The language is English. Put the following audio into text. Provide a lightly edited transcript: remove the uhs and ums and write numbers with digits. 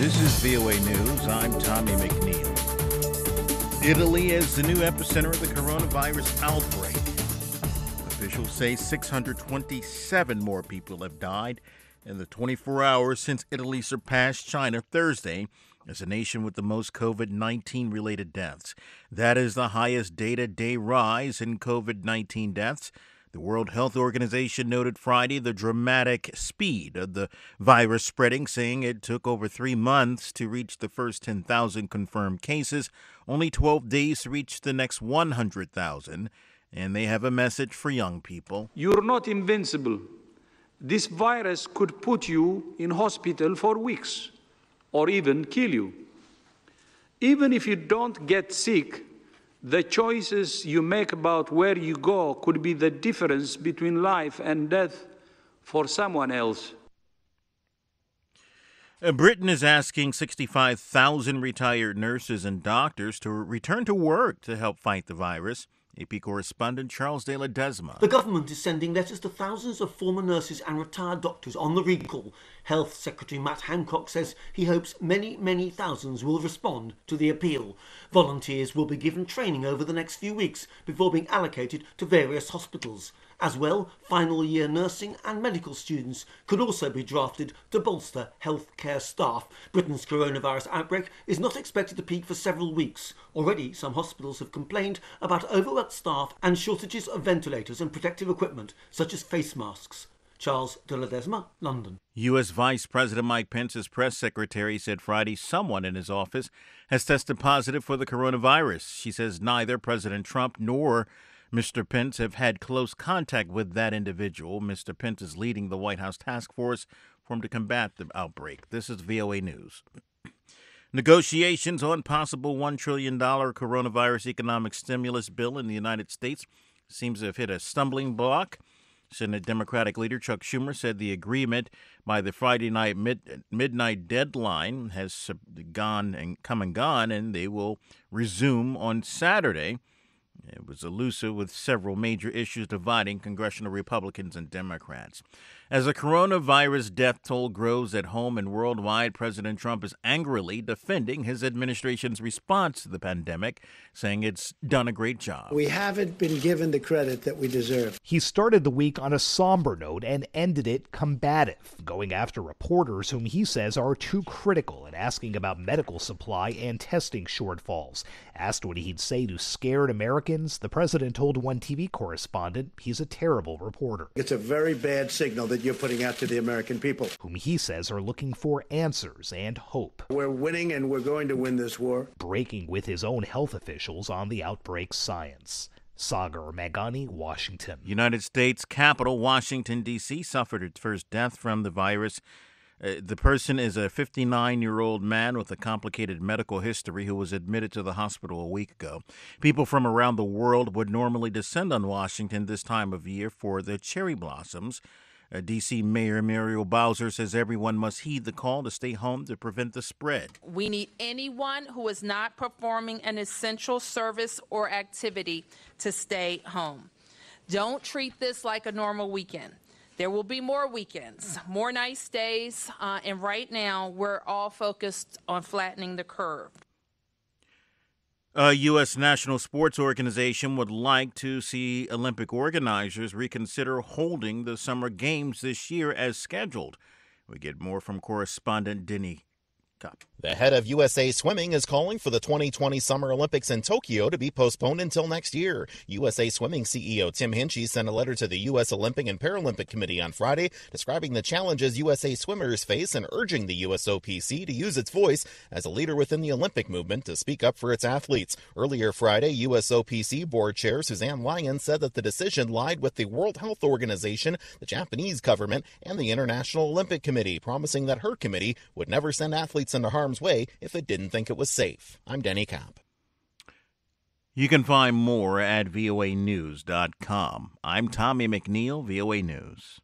This is VOA News. I'm Tommy McNeil. Italy is the new epicenter of the coronavirus outbreak. Officials say 627 more people have died in the 24 hours since Italy surpassed China Thursday as a nation with the most COVID-19 related deaths. That is the highest day-to-day rise in COVID-19 deaths. The World Health Organization noted Friday the dramatic speed of the virus spreading, saying it took over 3 months to reach the first 10,000 confirmed cases, only 12 days to reach the next 100,000. And they have a message for young people. You're not invincible. This virus could put you in hospital for weeks or even kill you. Even if you don't get sick, the choices you make about where you go could be the difference between life and death for someone else. Britain is asking 65,000 retired nurses and doctors to return to work to help fight the virus. AP correspondent Charles de Ledesma. The government is sending letters to thousands of former nurses and retired doctors on the recall. Health Secretary Matt Hancock says he hopes many thousands will respond to the appeal. Volunteers will be given training over the next few weeks before being allocated to various hospitals. As well, final year nursing and medical students could also be drafted to bolster healthcare staff. Britain's coronavirus outbreak is not expected to peak for several weeks. Already, some hospitals have complained about overworked staff and shortages of ventilators and protective equipment, such as face masks. Charles de Ledesma, London. U.S. Vice President Mike Pence's press secretary said Friday someone in his office has tested positive for the coronavirus. She says neither President Trump nor Mr. Pence have had close contact with that individual. Mr. Pence is leading the White House task force formed to combat the outbreak. This is VOA News. Negotiations on possible $1 trillion coronavirus economic stimulus bill in the United States seems to have hit a stumbling block. Senate Democratic leader Chuck Schumer said the agreement by the Friday night midnight deadline has come and gone, and they will resume on Saturday. It was elusive with several major issues dividing congressional Republicans and Democrats. As the coronavirus death toll grows at home and worldwide, President Trump is angrily defending his administration's response to the pandemic, saying it's done a great job. We haven't been given the credit that we deserve. He started the week on a somber note and ended it combative, going after reporters whom he says are too critical and asking about medical supply and testing shortfalls. Asked what he'd say to scared Americans, the president told one TV correspondent he's a terrible reporter. It's a very bad signal that you're putting out to the American people, whom he says are looking for answers and hope. We're winning and we're going to win this war. Breaking with his own health officials on the outbreak's science. Sagar Meghani, Washington. United States Capitol, Washington, D.C. suffered its first death from the virus. The person is a 59-year-old man with a complicated medical history who was admitted to the hospital a week ago. People from around the world would normally descend on Washington this time of year for the cherry blossoms. D.C. Mayor Muriel Bowser says everyone must heed the call to stay home to prevent the spread. We need anyone who is not performing an essential service or activity to stay home. Don't treat this like a normal weekend. There will be more weekends, more nice days, and right now we're all focused on flattening the curve. A U.S. national sports organization would like to see Olympic organizers reconsider holding the Summer Games this year as scheduled. We get more from correspondent Denny Kopp. The head of USA Swimming is calling for the 2020 Summer Olympics in Tokyo to be postponed until next year. USA Swimming CEO Tim Hinchey sent a letter to the U.S. Olympic and Paralympic Committee on Friday describing the challenges USA swimmers face and urging the USOPC to use its voice as a leader within the Olympic movement to speak up for its athletes. Earlier Friday, USOPC board chair Suzanne Lyons said that the decision lied with the World Health Organization, the Japanese government, and the International Olympic Committee, promising that her committee would never send athletes into harm's way if it didn't think it was safe. I'm Denny Kopp. You can find more at voanews.com. I'm Tommy McNeil, VOA News.